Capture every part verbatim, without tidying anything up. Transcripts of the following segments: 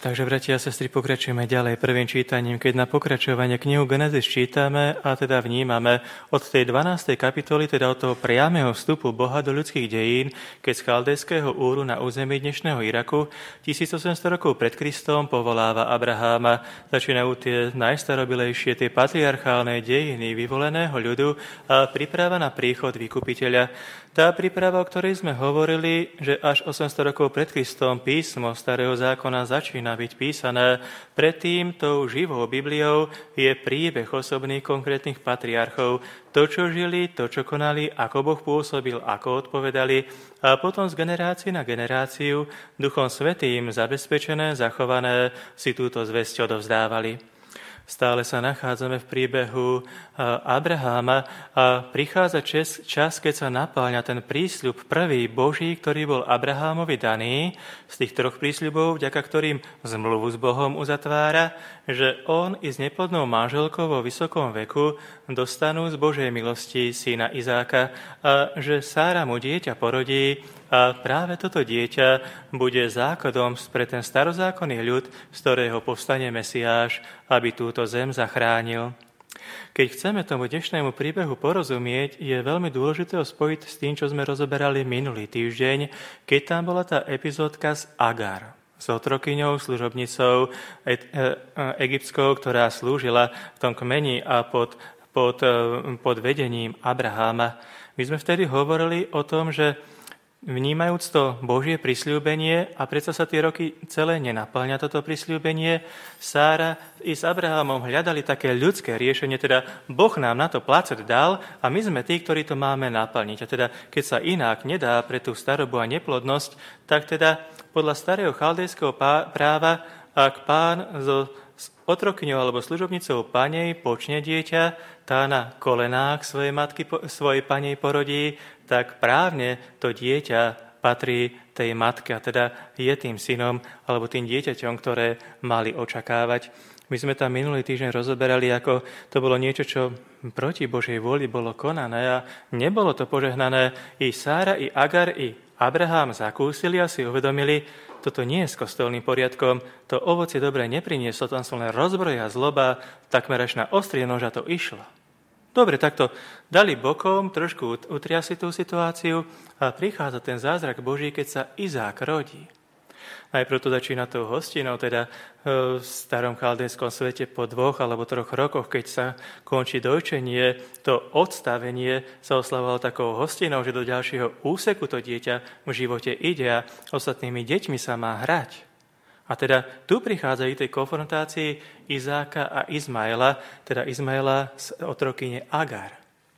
Takže, bratia a sestry, pokračujeme ďalej prvým čítaním, keď na pokračovanie knihu Genesis čítame a teda vnímame od tej dvanástej kapitoly, teda od toho priameho vstupu Boha do ľudských dejín, keď z chaldejského Úru na území dnešného Iraku tisícosemsto rokov pred Kristom povoláva Abraháma. Začínajú tie najstarobilejšie, tie patriarchálne dejiny vyvoleného ľudu a príprava na príchod vykupiteľa. Tá príprava, o ktorej sme hovorili, že až osemsto rokov pred Kristom písmo Starého zákona začína byť písané, predtým tou živou Bibliou je príbeh osobných konkrétnych patriarchov, to, čo žili, to, čo konali, ako Boh pôsobil, ako odpovedali a potom z generácie na generáciu Duchom Svätým zabezpečené, zachované si túto zvesť odovzdávali. Stále sa nachádzame v príbehu Abraháma a prichádza čas, čas, keď sa napáľa ten prísľub prvý Boží, ktorý bol Abrahámovi daný, z tých troch prísľubov, vďaka ktorým zmluvu s Bohom uzatvára, že on i s neplodnou manželkou vo vysokom veku dostanú z Božej milosti syna Izáka a že Sára mu dieťa porodí a práve toto dieťa bude základom pre ten starozákonný ľud, z ktorého povstane Mesiáš, aby túto zem zachránil. Keď chceme tomu dnešnému príbehu porozumieť, je veľmi dôležité ho spojiť s tým, čo sme rozoberali minulý týždeň, keď tam bola tá epizódka s Agar, s otrokyňou, služobnicou e- e- egyptskou, ktorá slúžila v tom kmeni a pod, pod, pod vedením Abraháma. My sme vtedy hovorili o tom, že vnímajúc to Božie prisľúbenie a predsa sa tie roky celé nenaplňa toto prisľúbenie, Sára i s Abrahamom hľadali také ľudské riešenie, teda Boh nám na to placet dal a my sme tí, ktorí to máme naplniť. A teda keď sa inak nedá pre tú starobu a neplodnosť, tak teda podľa starého chaldejského práva, ak pán so otrokyňou alebo služobnicou panej počne dieťa, tá na kolenách svojej matky, svojej panej porodí, tak právne to dieťa patrí tej matke a teda je tým synom alebo tým dieťaťom, ktoré mali očakávať. My sme tam minulý týždeň rozoberali, ako to bolo niečo, čo proti Božej vôli bolo konané a nebolo to požehnané. I Sára, i Agar, i Abraham zakúsili a si uvedomili, toto nie je s kostolným poriadkom, to ovocie dobre neprinieslo, tam sú len rozbroj a zloba, takmer až na ostrie noža to išlo. Dobre, takto dali bokom, trošku utriasli tú situáciu a prichádza ten zázrak Boží, keď sa Izák rodí. Najprv to začína tou hostinou, teda v starom chaldejskom svete po dvoch alebo troch rokoch, keď sa končí dojčenie, to odstavenie sa oslavovalo takou hostinou, že do ďalšieho úseku to dieťa v živote ide a ostatnými deťmi sa má hrať. A teda tu prichádza i tej konfrontácii Izáka a Izmaela, teda Izmaela z otrokyne Agar.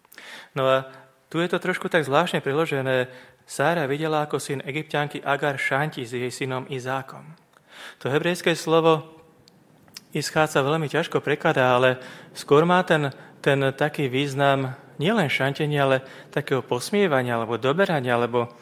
No a tu je to trošku tak zvláštne priložené. Sára videla, ako syn Egypťanky Agar šanti s jej synom Izákom. To hebrejské slovo Ischát sa veľmi ťažko prekladá, ale skôr má ten, ten taký význam nielen šantenia, ale takého posmievania, alebo doberania, alebo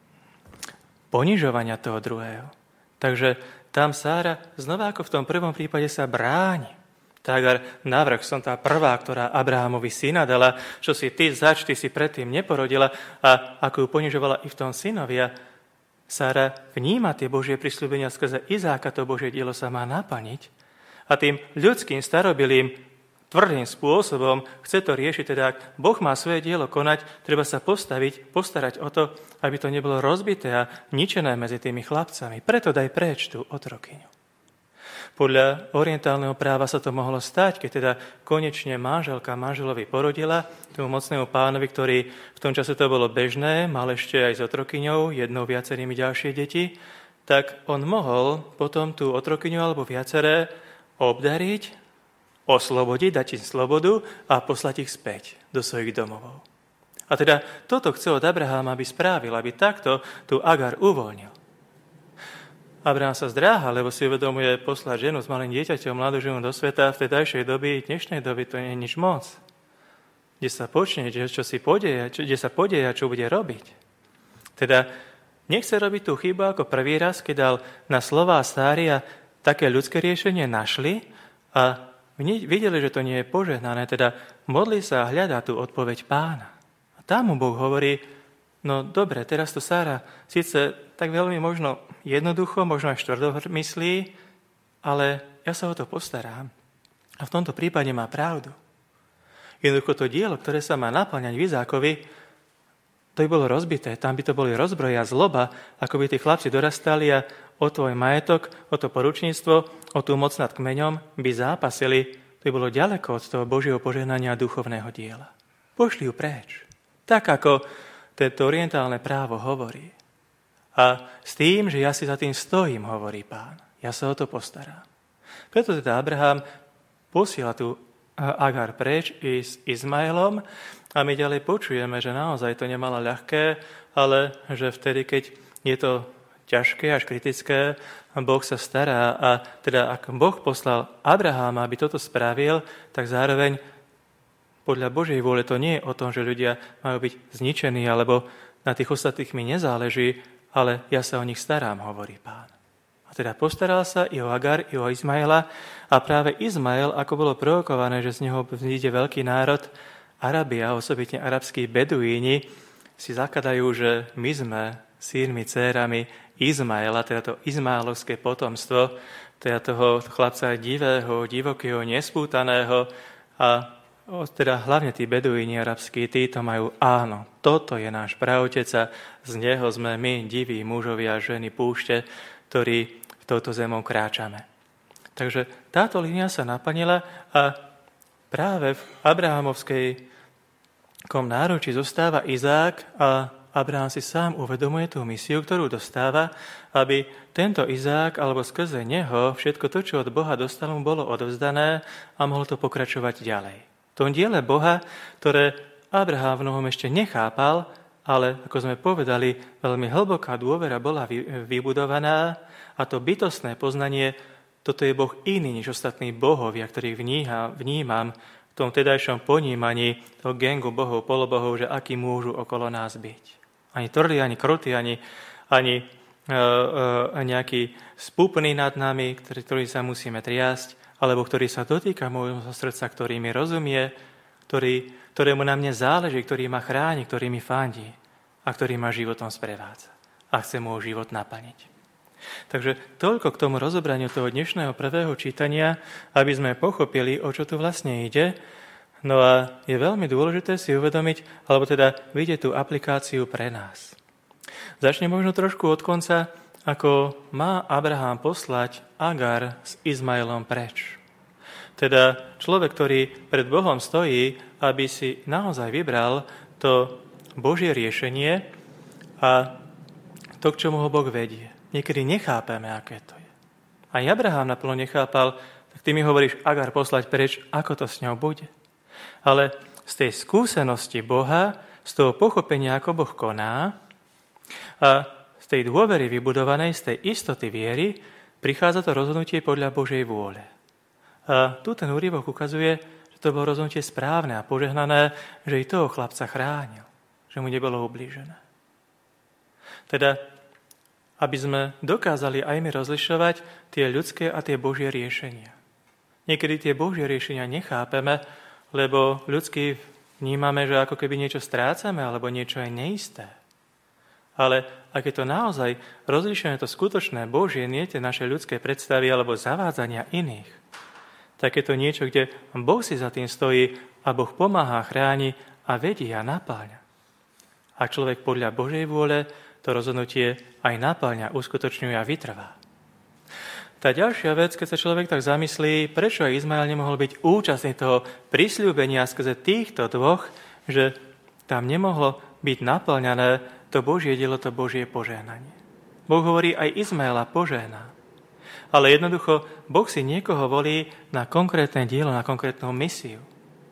ponižovania toho druhého. Takže tam Sára znova ako v tom prvom prípade sa bráni. Tak navrch som tá prvá, ktorá Abrahamovi syna dala, čo si ty zač, ty si predtým neporodila a ako ju ponižovala i v tom synovi. A Sára vníma tie Božie prisľúbenia skrze Izáka, to Božie dielo sa má naplniť. A tým ľudským starobilým tvrdým spôsobom chce to riešiť, teda ak Boh má svoje dielo konať, treba sa postaviť, postarať o to, aby to nebolo rozbité a ničené medzi tými chlapcami. Preto daj preč tú otrokyňu. Podľa orientálneho práva sa to mohlo stať, keď teda konečne manželka manželovi porodila, tomu mocnému pánovi, ktorý v tom čase to bolo bežné, mal ešte aj s otrokyňou, jednou viacerými ďalšie deti, tak on mohol potom tú otrokyňu alebo viaceré obdariť, oslobodiť, dať im slobodu a poslať ich späť do svojich domovov. A teda toto chce od Abraháma, aby spravil, aby takto tú Agar uvoľnil. Abraham sa zdráha, lebo si uvedomuje poslať ženu s malým dieťaťom, mladú ženu do sveta v tedajšej doby, dnešnej doby, to nie je nič moc. Kde sa počne, čo si podeje, čo, kde sa podeje a čo bude robiť. Teda nechce robiť tú chybu ako prvý raz, keď dal na slová Sáry a také ľudské riešenie našli a videli, že to nie je požehnané, teda modlí sa a hľadá tú odpoveď pána. A tam mu Boh hovorí, no dobre, teraz to Sára síce tak veľmi možno jednoducho, možno aj štvrdo myslí, ale ja sa o to postarám. A v tomto prípade má pravdu. Jednoducho to dielo, ktoré sa má naplňať v Izákovi, to by bolo rozbité, tam by to boli rozbroje a zloba, ako by tí chlapci dorastali a o tvoj majetok, o to poručníctvo, o tú moc nad kmeňom by zápasili, to by bolo ďaleko od toho Božieho požehnania a duchovného diela. Pošli ju preč. Tak ako toto orientálne právo hovorí. A s tým, že ja si za tým stojím, hovorí Pán. Ja sa o to postarám. Preto teda Abraham posiela tu Agar preč i s Izmaelom a my ďalej počujeme, že naozaj to nemala ľahké, ale že vtedy, keď je to ťažké až kritické, Boh sa stará a teda ak Boh poslal Abraháma, aby toto spravil, tak zároveň podľa Božej vôle to nie je o tom, že ľudia majú byť zničení alebo na tých ostatných mi nezáleží, ale ja sa o nich starám, hovorí Pán. A teda postaral sa i o Agar, i o Izmaela a práve Izmael, ako bolo prorokované, že z neho vzíde veľký národ, Arabia, osobitne arabskí beduíni, si zakladajú, že my sme synmi, dcérami Izmaela, teda to izmaelovské potomstvo, teda toho chlapca divého, divokého, nespútaného a teda hlavne tí beduíni arabskí, títo majú áno, toto je náš praotec a z neho sme my, diví mužovia a ženy púšte, ktorí touto zemou kráčame. Takže táto línia sa naplnila a práve v Abrahamovskej kom náručí zostáva Izák a Abraham si sám uvedomuje tú misiu, ktorú dostáva, aby tento Izák, alebo skrze neho, všetko to, čo od Boha dostal, mu bolo odovzdané a mohlo to pokračovať ďalej. V tom diele Boha, ktoré Abraham v mnohom ešte nechápal, ale, ako sme povedali, veľmi hlboká dôvera bola vybudovaná a to bytostné poznanie, toto je Boh iný než ostatní bohovia, ktorých vníha, vnímam v tom tedajšom ponímaní toho gengu bohov, polobohov, že akí môžu okolo nás byť. Ani tvrdí, ani krutí, ani, ani e, e, nejaký spúpný nad nami, ktorý, ktorý sa musíme triasť, alebo ktorý sa dotýka môjho srdca, ktorý mi rozumie, ktorý, ktorému na mne záleží, ktorý ma chráni, ktorý mi fandí a ktorý ma životom sprevádza a chce môj život naplniť. Takže toľko k tomu rozobraniu toho dnešného prvého čítania, aby sme pochopili, o čo tu vlastne ide. No a je veľmi dôležité si uvedomiť, alebo teda vidieť tú aplikáciu pre nás. Začne možno trošku od konca, ako má Abraham poslať Agar s Izmaelom preč. Teda človek, ktorý pred Bohom stojí, aby si naozaj vybral to Božie riešenie a to, k čomu ho Boh vedie. Niekedy nechápeme, aké to je. A Abraham naplno nechápal, tak ty mi hovoríš Agar poslať preč, ako to s ňou bude. Ale z tej skúsenosti Boha, z toho pochopenia, ako Boh koná a z tej dôvery vybudovanej, z tej istoty viery, prichádza to rozhodnutie podľa Božej vôle. A tu ten úryvok ukazuje, že to bolo rozhodnutie správne a požehnané, že i toho chlapca chránil, že mu nebolo ublížené. Teda aby sme dokázali aj my rozlišovať tie ľudské a tie Božie riešenia. Niekedy tie Božie riešenia nechápeme, lebo ľudsky vnímame, že ako keby niečo strácame, alebo niečo je neisté. Ale ak je to naozaj rozlišené to skutočné Božie, nie tie naše ľudské predstavy alebo zavádzania iných, tak je to niečo, kde Boh si za tým stojí a Boh pomáha, chráni a vedie a napáľa. A človek podľa Božej vôle to rozhodnutie aj napáľa, uskutočňuje a vytrvá. Tá ďalšia vec, keď sa človek tak zamyslí, prečo aj Izmael nemohol byť účastný toho prisľúbenia skrze týchto dvoch, že tam nemohlo byť naplňané to Božie dielo, to Božie požehnanie. Boh hovorí, aj Izmaela požehná. Ale jednoducho, Boh si niekoho volí na konkrétne dielo, na konkrétnu misiu.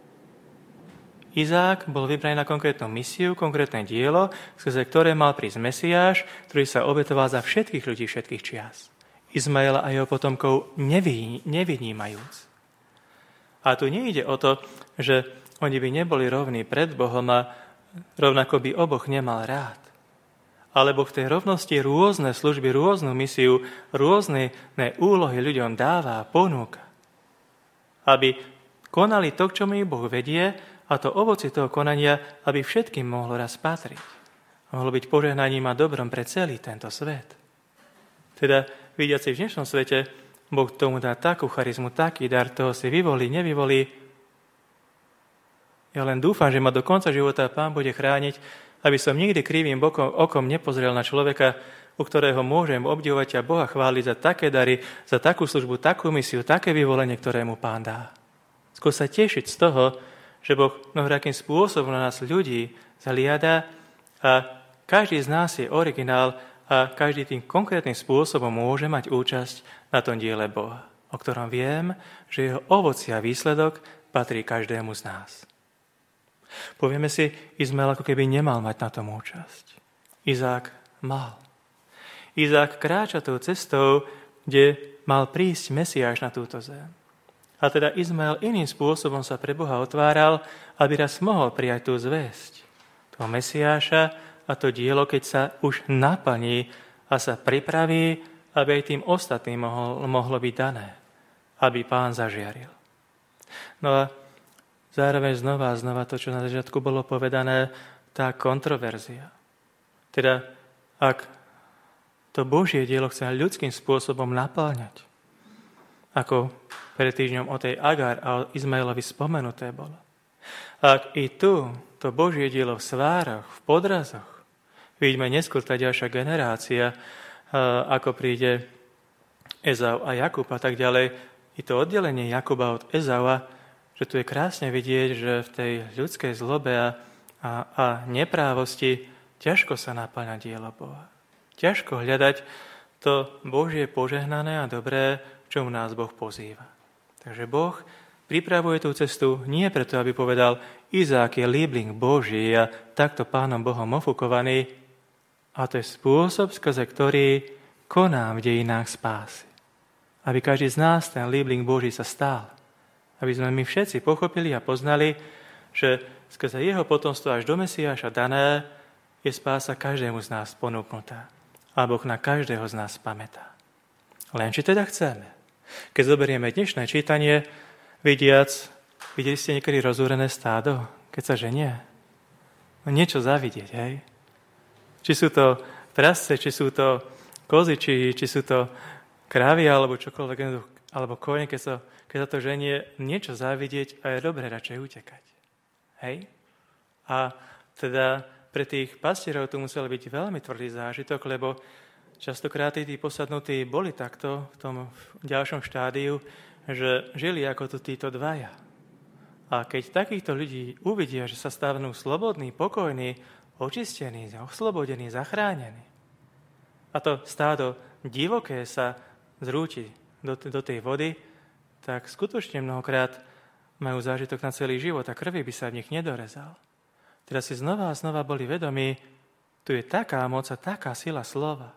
Izák bol vybraný na konkrétnu misiu, konkrétne dielo, skrze ktoré mal prísť Mesiáš, ktorý sa obetoval za všetkých ľudí všetkých čias. Izmaela a jeho potomkov neví, nevynímajúc. A tu nejde o to, že oni by neboli rovní pred Bohom a rovnako by oboch nemal rád. Alebo v tej rovnosti rôzne služby, rôznu misiu, rôzne úlohy ľuďom dáva a ponúka. Aby konali to, k čomu ich Boh vedie, a to ovoci toho konania, aby všetkým mohlo raz patriť. Mohlo byť požehnaním a dobrom pre celý tento svet. Teda, vidiaci v dnešnom svete, Boh tomu dá takú charizmu, taký dar, toho si vyvolí, nevyvolí. Ja len dúfam, že ma do konca života Pán bude chrániť, aby som nikdy krivým bokom, okom nepozrel na človeka, u ktorého môžem obdivovať a Boha chváliť za také dary, za takú službu, takú misiu, také vyvolenie, ktoré mu Pán dá. Skús sa tešiť z toho, že Boh mnohorakým spôsobom na nás ľudí zhliada a každý z nás je originál a každý tým konkrétnym spôsobom môže mať účasť na tom diele Boha, o ktorom viem, že jeho ovocie a výsledok patrí každému z nás. Povieme si, Izmael ako keby nemal mať na tom účasť. Izák mal. Izák kráča tou cestou, kde mal prísť Mesiáš na túto zem. A teda Izmael iným spôsobom sa pre Boha otváral, aby raz mohol prijať tú zvesť, toho Mesiáša a to dielo, keď sa už naplní a sa pripraví, aby aj tým ostatným mohlo, mohlo byť dané, aby Pán zažiaril. No a zároveň znova a znova to, čo na začiatku bolo povedané, tá kontroverzia. Teda, ak to Božie dielo chce ľudským spôsobom napĺňať, ako pred týždňom o tej Agar a o Izmaelovi spomenuté bolo. Ak i tu to Božie dielo v svároch, v podrazoch, vidíme neskôr tá ďalšia generácia, ako príde Ezau a Jakub a tak ďalej, i to oddelenie Jakuba od Ezaua, že tu je krásne vidieť, že v tej ľudskej zlobe a, a, a neprávosti ťažko sa napĺňa dielo Boha. Ťažko hľadať to Božie požehnané a dobré, čomu nás Boh pozýva. Takže Boh pripravuje tú cestu nie preto, aby povedal, Izák je líbling Boží a takto Pánom Bohom ofukovaný, a to je spôsob, skrze ktorý konám v dejinách spásy. Aby každý z nás ten líbling Boží sa stal. Aby sme my všetci pochopili a poznali, že skrze jeho potomstvo až do Mesiáša dané je spása každému z nás ponúknutá. A Boh na každého z nás pamätá. Len či teda chceme. Keď zoberieme dnešné čítanie, vidiac, videli ste niekedy rozúrené stádo, keď sa ženie? No niečo zavidieť, hej? Či sú to prasce, či sú to kozy, či, či sú to krávy, alebo čokoľvek, alebo kone, keď sa, keď sa to ženie, niečo závidieť a je dobre radšej utekať. Hej? A teda pre tých pastierov tu musel byť veľmi tvrdý zážitok, lebo častokrát tí posadnutí boli takto v tom ďalšom štádiu, že žili ako tu títo dvaja. A keď takýchto ľudí uvidia, že sa stanú slobodní, pokojní, očistení, oslobodení, zachránení, a to stádo divoké sa zrúti do, do tej vody, tak skutočne mnohokrát majú zážitok na celý život a krvi by sa v nich nedorezal. Teda si znova a znova boli vedomí, tu je taká moc a taká sila slova.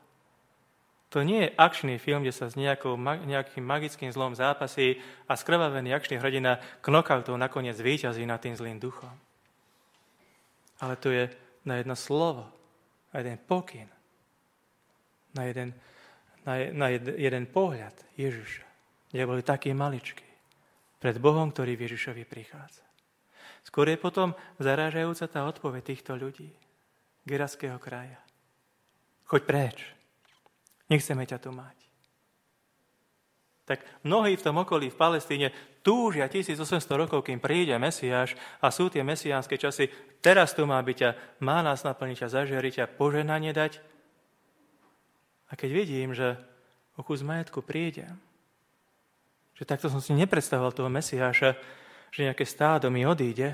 To nie je akčný film, kde sa s nejakou, nejakým magickým zlom zápasí a skrvavený akčný hrdina knockoutou nakoniec víťazí nad tým zlým duchom. Ale tu je na jedno slovo, na jeden pokyn, na jeden, na, na jed, jeden pohľad Ježiša, kde boli takí maličkí, pred Bohom, ktorý v Ježišovi prichádza. Skôr je potom zarážajúca tá odpoveď týchto ľudí, Geraského kraja. Choď preč, nechceme ťa tu mať. Tak mnohí v tom okolí v Palestíne túžia tisícosemsto rokov, kým príde Mesiáš a sú tie mesiánske časy, teraz tu má byť a má nás naplniť a zažiariť a požehnanie dať. A keď vidím, že o kus majetku príde, že takto som si nepredstavoval toho Mesiáša, že nejaké stádo mi odíde,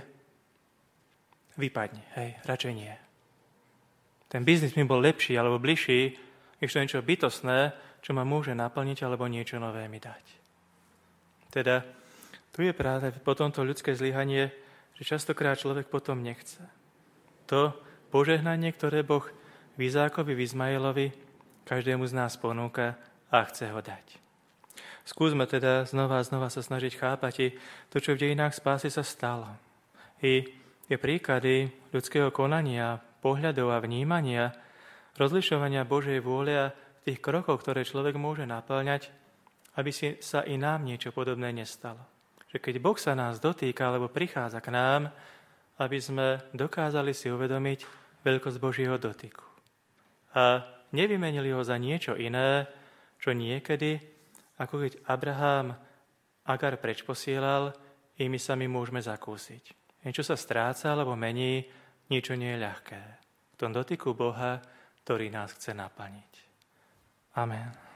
vypadni, hej, radšej nie. Ten biznis mi bol lepší alebo bližší, než to niečo bytostné, čo ma môže naplniť alebo niečo nové mi dať. Teda tu je práve potom to ľudské zlyhanie, že častokrát človek potom nechce. To požehnanie, ktoré Boh v Izákovi, v Izmaelovi každému z nás ponúka a chce ho dať. Skúsme teda znova a znova sa snažiť chápať to, čo v dejinách spásy sa stalo. I je príklady ľudského konania, pohľadov a vnímania, rozlišovania Božej vôle a tých krokov, ktoré človek môže naplňať, aby si sa i nám niečo podobné nestalo. Že keď Boh sa nás dotýka alebo prichádza k nám, aby sme dokázali si uvedomiť veľkosť Božieho dotyku. A nevymenili ho za niečo iné, čo niekedy Ako keď Abraham Agar preč posielal, i my sami môžeme zakúsiť. Niečo sa stráca alebo mení, niečo nie je ľahké. V tom dotyku Boha, ktorý nás chce naplniť. Amen.